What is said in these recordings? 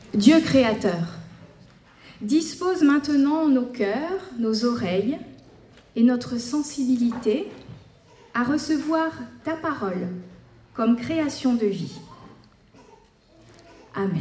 Dieu créateur, dispose maintenant nos cœurs, nos oreilles et notre sensibilité à recevoir ta parole comme création de vie. Amen.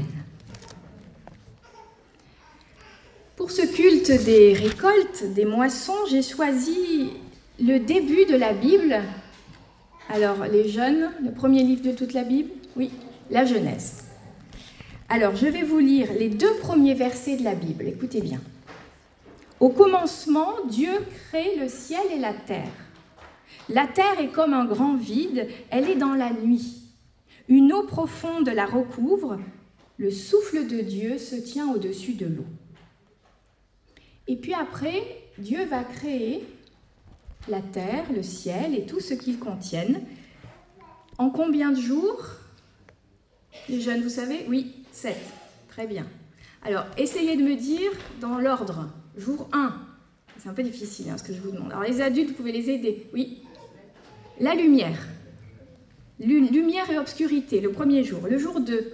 Pour ce culte des récoltes, des moissons, j'ai choisi le début de la Bible. Alors, les jeunes, le premier livre de toute la Bible, oui, la Genèse. Alors, je vais vous lire les 2 premiers versets de la Bible. Écoutez bien. Au commencement, Dieu crée le ciel et la terre. La terre est comme un grand vide, elle est dans la nuit. Une eau profonde la recouvre, le souffle de Dieu se tient au-dessus de l'eau. Et puis après, Dieu va créer la terre, le ciel et tout ce qu'ils contiennent. En combien de jours? Les jeunes, vous savez? Oui, 7. Très bien. Alors, essayez de me dire dans l'ordre. Jour 1. C'est un peu difficile ce que je vous demande. Alors, les adultes, vous pouvez les aider. Oui. La lumière. Lumière et obscurité, le premier jour. Le jour 2.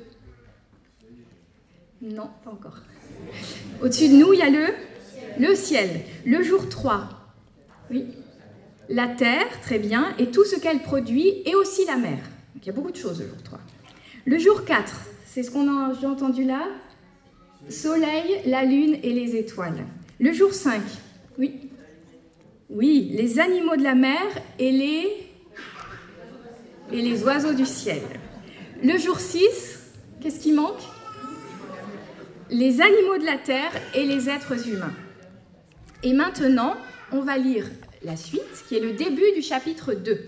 Non, pas encore. Au-dessus de nous, il y a le ciel. Le jour 3. Oui. La terre, très bien, et tout ce qu'elle produit, et aussi la mer. Donc, il y a beaucoup de choses le jour 3. Le jour 4, c'est ce j'ai entendu là. Soleil, la lune et les étoiles. Le jour 5, oui. Oui, les animaux de la mer et les oiseaux du ciel. Le jour 6, qu'est-ce qui manque? Les animaux de la terre et les êtres humains. Et maintenant, on va lire la suite, qui est le début du chapitre 2.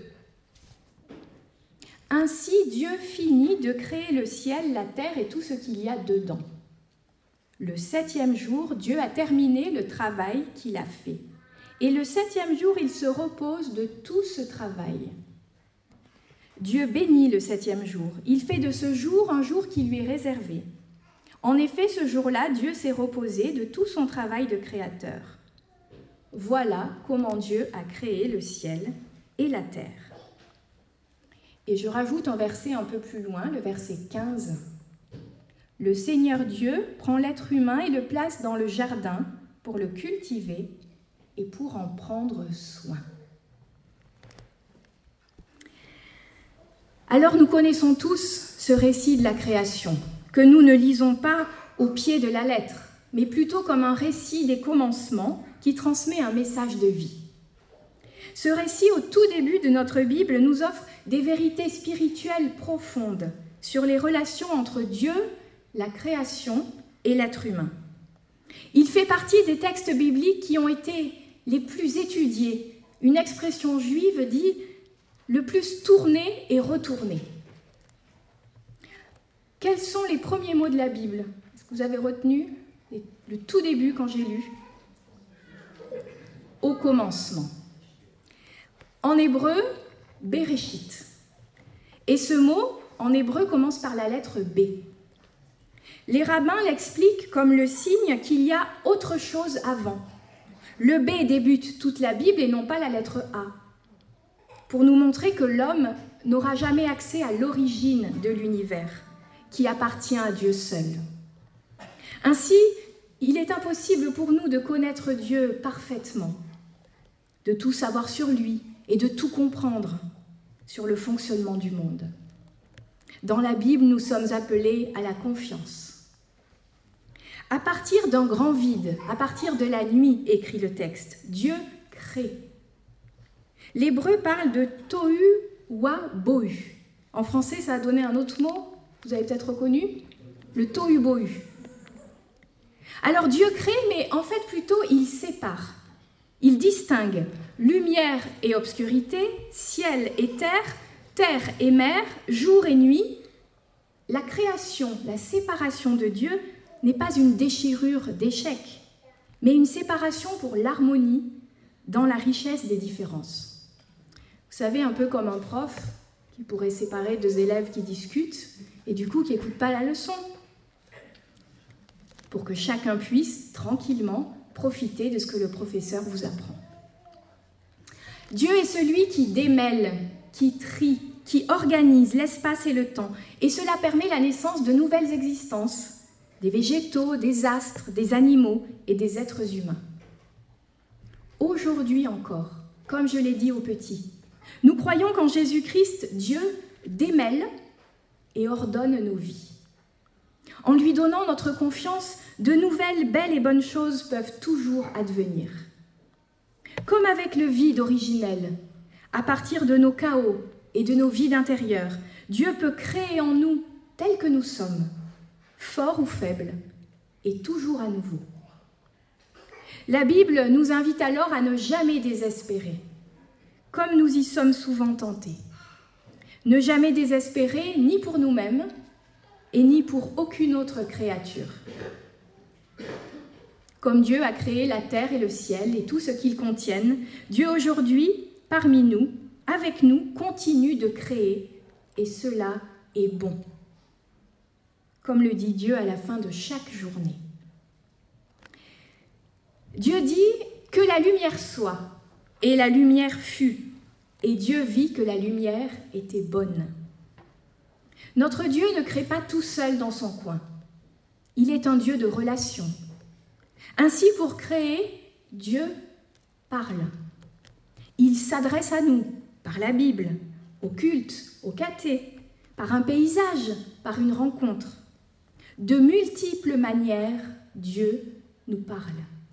Ainsi, Dieu finit de créer le ciel, la terre et tout ce qu'il y a dedans. Le 7e jour, Dieu a terminé le travail qu'il a fait. Et le 7e jour, il se repose de tout ce travail. Dieu bénit le 7e jour. Il fait de ce jour un jour qui lui est réservé. En effet, ce jour-là, Dieu s'est reposé de tout son travail de créateur. Voilà comment Dieu a créé le ciel et la terre. Et je rajoute un verset un peu plus loin, le verset 15. Le Seigneur Dieu prend l'être humain et le place dans le jardin pour le cultiver et pour en prendre soin. Alors nous connaissons tous ce récit de la création, que nous ne lisons pas au pied de la lettre, mais plutôt comme un récit des commencements qui transmet un message de vie. Ce récit, au tout début de notre Bible, nous offre des vérités spirituelles profondes sur les relations entre Dieu, la création et l'être humain. Il fait partie des textes bibliques qui ont été les plus étudiés. Une expression juive dit « le plus tourné et retourné ». Quels sont les premiers mots de la Bible? Est-ce que vous avez retenu le tout début quand j'ai lu? Au commencement. En hébreu, Bereshit. Et ce mot, en hébreu, commence par la lettre B. Les rabbins l'expliquent comme le signe qu'il y a autre chose avant. Le B débute toute la Bible et non pas la lettre A, pour nous montrer que l'homme n'aura jamais accès à l'origine de l'univers, qui appartient à Dieu seul. Ainsi, il est impossible pour nous de connaître Dieu parfaitement, de tout savoir sur lui et de tout comprendre sur le fonctionnement du monde. Dans la Bible, nous sommes appelés à la confiance. À partir d'un grand vide, à partir de la nuit, écrit le texte, Dieu crée. L'hébreu parle de tohu wa bohu. En français, ça a donné un autre mot, vous avez peut-être reconnu, le tohu bohu. Alors Dieu crée, mais en fait plutôt il sépare. Il distingue lumière et obscurité, ciel et terre, terre et mer, jour et nuit. La création, la séparation de Dieu n'est pas une déchirure d'échec, mais une séparation pour l'harmonie dans la richesse des différences. Vous savez, un peu comme un prof qui pourrait séparer 2 élèves qui discutent et du coup qui n'écoutent pas la leçon, pour que chacun puisse tranquillement profiter de ce que le professeur vous apprend. Dieu est celui qui démêle, qui trie, qui organise l'espace et le temps, et cela permet la naissance de nouvelles existences des végétaux, des astres, des animaux et des êtres humains. Aujourd'hui encore, comme je l'ai dit aux petits, nous croyons qu'en Jésus-Christ, Dieu démêle et ordonne nos vies. En lui donnant notre confiance, de nouvelles, belles et bonnes choses peuvent toujours advenir. Comme avec le vide originel, à partir de nos chaos et de nos vides intérieurs, Dieu peut créer en nous tels que nous sommes, forts ou faibles, et toujours à nouveau. La Bible nous invite alors à ne jamais désespérer, comme nous y sommes souvent tentés. Ne jamais désespérer ni pour nous-mêmes et ni pour aucune autre créature. Comme Dieu a créé la terre et le ciel et tout ce qu'ils contiennent, Dieu aujourd'hui, parmi nous, avec nous, continue de créer, et cela est bon. Comme le dit Dieu à la fin de chaque journée. Dieu dit que la lumière soit, et la lumière fut, et Dieu vit que la lumière était bonne. Notre Dieu ne crée pas tout seul dans son coin. Il est un Dieu de relations. Ainsi, pour créer, Dieu parle. Il s'adresse à nous par la Bible, au culte, au caté, par un paysage, par une rencontre. De multiples manières, Dieu nous parle.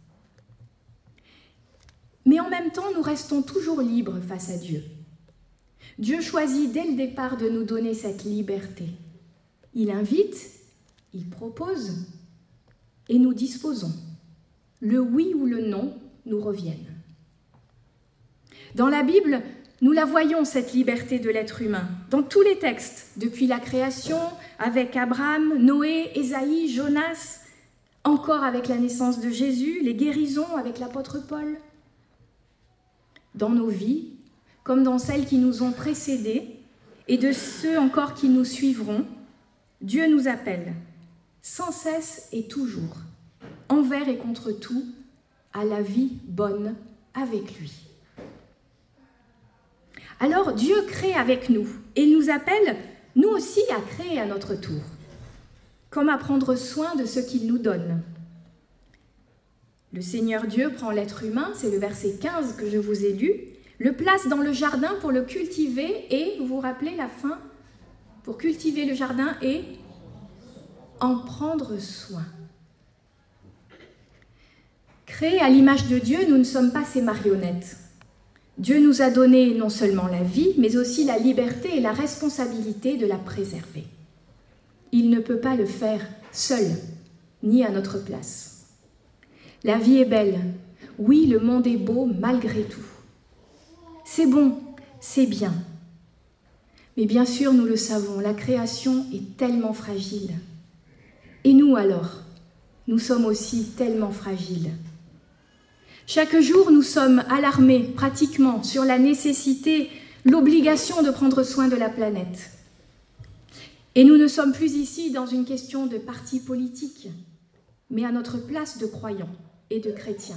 Mais en même temps, nous restons toujours libres face à Dieu. Dieu choisit dès le départ de nous donner cette liberté. Il invite, il propose, et nous disposons. Le oui ou le non nous reviennent. Dans la Bible, nous la voyons, cette liberté de l'être humain, dans tous les textes, depuis la création, avec Abraham, Noé, Ésaïe, Jonas, encore avec la naissance de Jésus, les guérisons avec l'apôtre Paul. Dans nos vies, comme dans celles qui nous ont précédées, et de ceux encore qui nous suivront, Dieu nous appelle, sans cesse et toujours, envers et contre tout, à la vie bonne avec lui. Alors Dieu crée avec nous et nous appelle, nous aussi, à créer à notre tour, comme à prendre soin de ce qu'il nous donne. Le Seigneur Dieu prend l'être humain, c'est le verset 15 que je vous ai lu, le place dans le jardin pour le cultiver et, vous vous rappelez la fin, pour cultiver le jardin et en prendre soin. Créés à l'image de Dieu, nous ne sommes pas ses marionnettes. Dieu nous a donné non seulement la vie, mais aussi la liberté et la responsabilité de la préserver. Il ne peut pas le faire seul, ni à notre place. La vie est belle. Oui, le monde est beau malgré tout. C'est bon, c'est bien. Mais bien sûr, nous le savons, la création est tellement fragile. Et nous alors, nous sommes aussi tellement fragiles. Chaque jour, nous sommes alarmés pratiquement sur la nécessité, l'obligation de prendre soin de la planète. Et nous ne sommes plus ici dans une question de parti politique, mais à notre place de croyants et de chrétiens.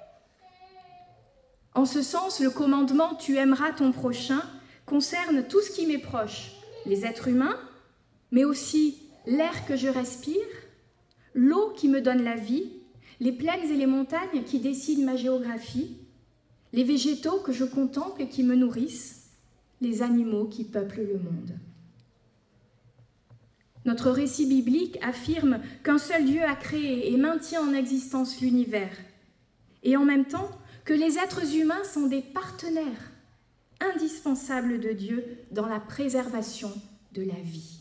En ce sens, le commandement « Tu aimeras ton prochain » concerne tout ce qui m'est proche, les êtres humains, mais aussi l'air que je respire, l'eau qui me donne la vie, les plaines et les montagnes qui dessinent ma géographie, les végétaux que je contemple et qui me nourrissent, les animaux qui peuplent le monde. Notre récit biblique affirme qu'un seul Dieu a créé et maintient en existence l'univers, et en même temps que les êtres humains sont des partenaires indispensables de Dieu dans la préservation de la vie.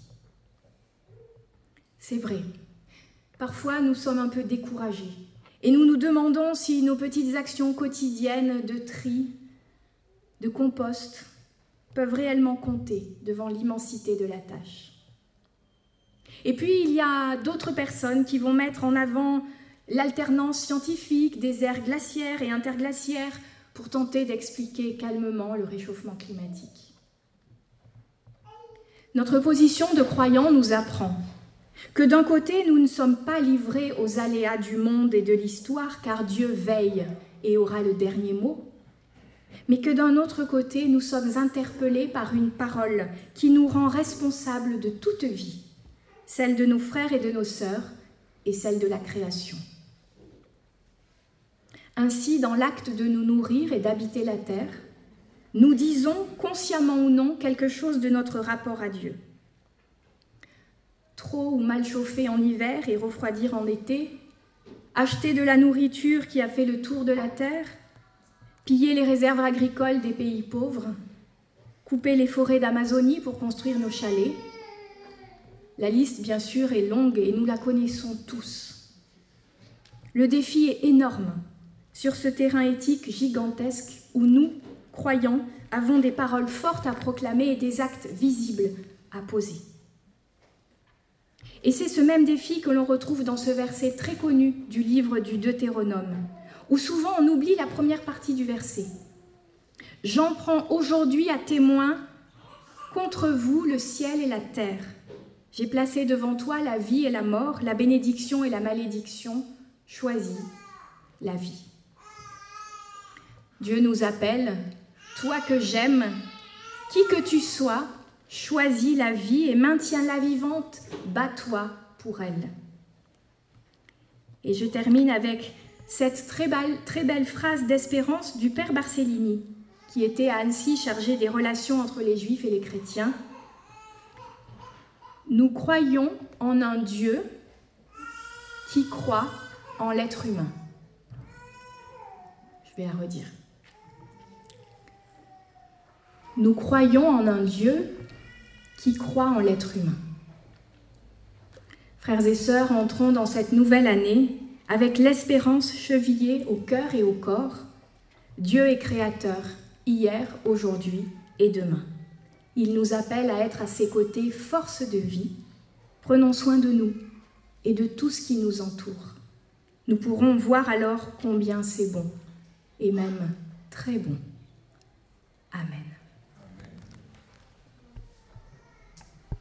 C'est vrai. Parfois, nous sommes un peu découragés et nous nous demandons si nos petites actions quotidiennes de tri, de compost, peuvent réellement compter devant l'immensité de la tâche. Et puis, il y a d'autres personnes qui vont mettre en avant l'alternance scientifique des ères glaciaires et interglaciaires pour tenter d'expliquer calmement le réchauffement climatique. Notre position de croyants nous apprend que d'un côté, nous ne sommes pas livrés aux aléas du monde et de l'histoire, car Dieu veille et aura le dernier mot, mais que d'un autre côté, nous sommes interpellés par une parole qui nous rend responsables de toute vie, celle de nos frères et de nos sœurs, et celle de la création. Ainsi, dans l'acte de nous nourrir et d'habiter la terre, nous disons, consciemment ou non, quelque chose de notre rapport à Dieu. Trop ou mal chauffer en hiver et refroidir en été, acheter de la nourriture qui a fait le tour de la terre, piller les réserves agricoles des pays pauvres, couper les forêts d'Amazonie pour construire nos chalets. La liste, bien sûr, est longue et nous la connaissons tous. Le défi est énorme sur ce terrain éthique gigantesque où nous, croyants, avons des paroles fortes à proclamer et des actes visibles à poser. Et c'est ce même défi que l'on retrouve dans ce verset très connu du livre du Deutéronome, où souvent on oublie la première partie du verset. « J'en prends aujourd'hui à témoin contre vous le ciel et la terre. J'ai placé devant toi la vie et la mort, la bénédiction et la malédiction. Choisis la vie. » Dieu nous appelle, toi que j'aime, qui que tu sois, choisis la vie et maintiens-la vivante, bats-toi pour elle. Et je termine avec cette très belle phrase d'espérance du père Barcellini, qui était à Annecy chargé des relations entre les Juifs et les chrétiens. Nous croyons en un Dieu qui croit en l'être humain. Je vais la redire. Nous croyons en un Dieu qui croit en l'être humain. Frères et sœurs, entrons dans cette nouvelle année avec l'espérance chevillée au cœur et au corps. Dieu est créateur, hier, aujourd'hui et demain. Il nous appelle à être à ses côtés force de vie. Prenons soin de nous et de tout ce qui nous entoure. Nous pourrons voir alors combien c'est bon, et même très bon. Amen.